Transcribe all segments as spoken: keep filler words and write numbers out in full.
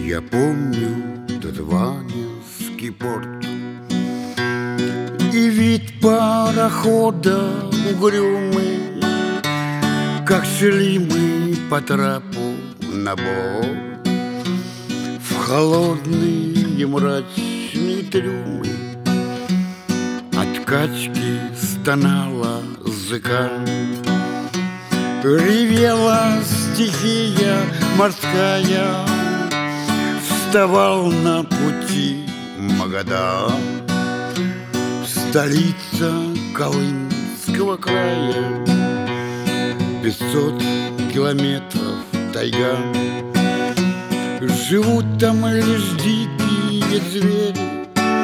Я помню тот Ванинский порт и вид парохода угрюмый, как шли мы по трапу на борт в холодные мрачные трюмы. От качки стонала зыка, ревела стихия морская, вставал на пути Магадан, столица Колымского края. Пятьсот километров тайга, живут там лишь дикие звери,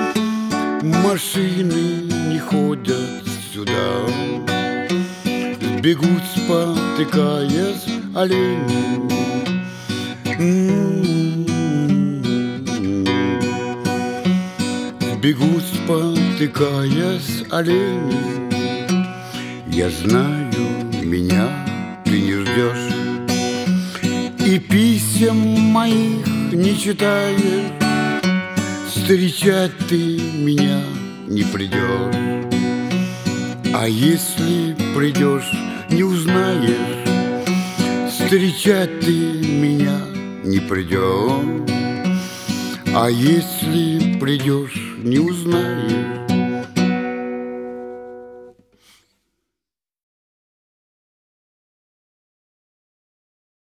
машины не ходят сюда, бегут, спотыкаясь, олени. Бегут, спотыкаясь, олени. Я знаю, меня ты не ждешь, и писем моих не читаешь. Встречать ты меня не придешь, а если придешь, не узнаешь. Встречать ты меня не придешь, а если придешь, не узнаешь.